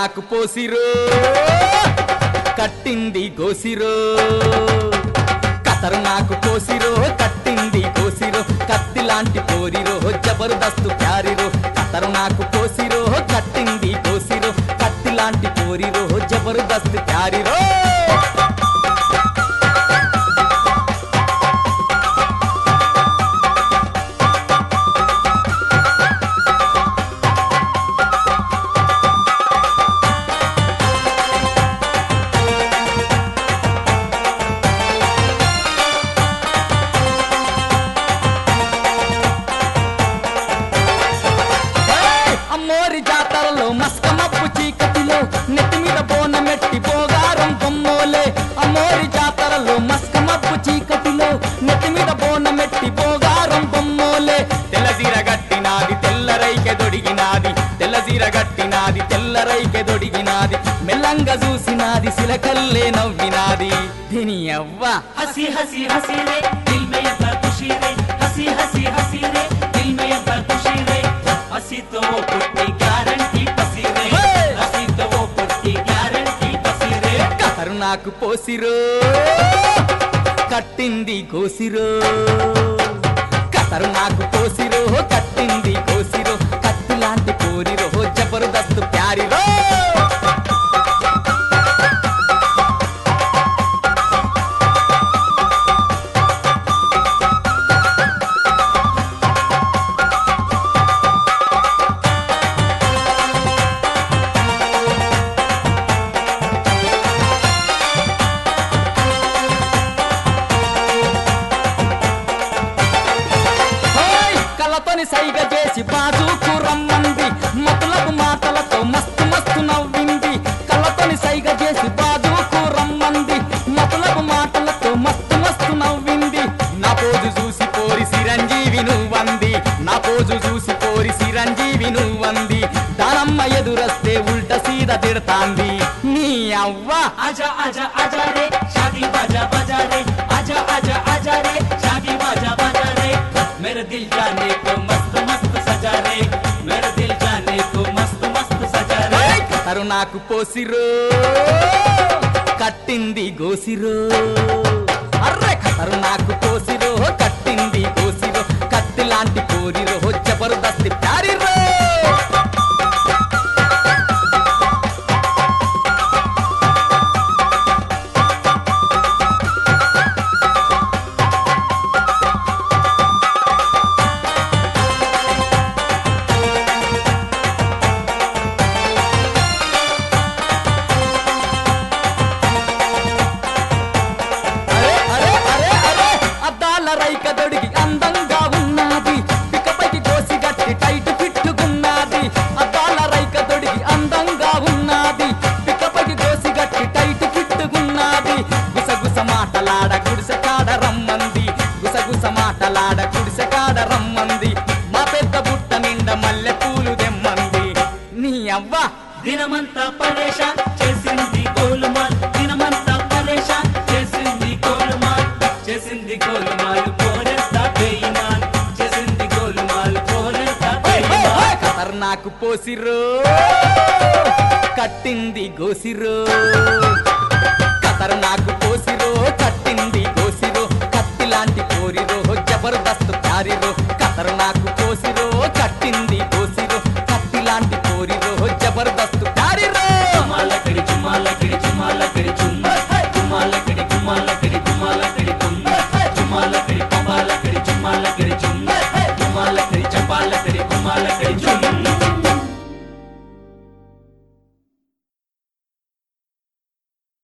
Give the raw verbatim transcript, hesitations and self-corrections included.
నాకు పోసిరో కట్టింది గోసిరో కతరు నాకు పోసిరో కట్టింది గోసిరో కత్తి లాంటి పోరిరో జబర్దస్తు ప్యారిరో కతరు నాకు పోసిరో కట్టింది గోసిరో కత్తి లాంటి పోరిరో జబర్దస్తు ప్యారిరో అమ్మోరి జాతరలో మస్కమప్పు చీకటిలో నెత్తి మీద బోనమెట్టి పోగారం కొమ్మోలే అమ్మోరి జాతరలో మస్కమప్పు చీకటిలో నెత్తి మీద బోనమెట్టి పోగారం కొమ్మోలే తెల్లజీర గట్టినాది తెల్లరైకె దొడిగినాది తెల్లజీర గట్టినాది తెల్లరైకె దొడిగినాది మెల్లంగా చూసినాది సిలకల్లే నవ్వినాది దీని అవ్వ हंसी हंसी हंसी रे दिल में ये खुशी रे हंसी हंसी हंसी रे दिल में ये खुशी रे हंसी तो वो पुट्टी गारंटी पसी रे हंसी तो वो पुट्टी गारंटी पसी रे కతరు నాకు పోసిరో కట్టింది గోసిరో కతరు నాకు పోసిరో కట్టింది గోసిరో కత్తి లాంటి పోరిరో జబర్దస్తు ప్యారిరో కళ్ళతోని సైగ చేసి బాజుకు రమ్మంది మతులకు మాటలతో మస్తు మస్తు నవ్వింది కళ్ళతోని సైగ చేసి బాజుకు రమ్మంది మతులకు మాటలతో మస్తు మస్తు నవ్వింది నా పోజు చూసి పోరి చిరంజీవి నువ్వంది నా పోజు చూసి పోరి చిరంజీవి నువ్వంది దానమ్మ ఎదురస్తే ఉల్ట సీద తిడతాంది నీ అవ్వ आजा आजा आजा रे शादी बाजा बाजा रे आजा आजा आजा रे शादी बाजा बाजा रे मेरे दिल जाने को मस्त मस्त सजा रे मेरे दिल जाने को मस्त मस्त सजा रे కతరు నాకు పోసిరో కట్టింది గోసిరో అర్రే కతరు నాకు పోసిరో కట్టింది గోసిరో కత్తి లాంటి పోరిరో జబర్దస్త్ ప్యారిరో అరే అరే అరే అరే అద్దాల రైక దొడిగి అందంగా ఉన్నది పికపైకి కోసి గట్టి టైట్ ఫిట్టుకున్నది అద్దాల రైక దొడిగి అందంగా ఉన్నది పికపైకి కోసి గట్టి టైట్ ఫిట్టుకున్నది గుసగుస మాటలాడ గుడిసె కాడ రమ్మంది గుసగుస మాటలాడ గుడిసె కాడ రమ్మంది మా పెద్ద బుట్ట నిండా మల్లె పూలు దెమ్మంది నీ అవ్వ దినమంతా పరేషాన్ చేసింది గోలుమాల్ దినమంతా పరేషాన్ చేసింది గోలుమాల్ చేసింది గోలుమాల్ పోరెంతా బేయిమాన్ చేసింది గోలుమాల్ పోరెంతా బేయిమాన్ కతర్ నాకు పోసిరో కట్టింది గోసిరో కతర్ నాకు పోసిరో కట్టింది గోసిరో కత్తి లాంటి పోరిరో జబర్దస్త్ ప్యారిరో కతర్ నాకు పోసిరో కట్టింది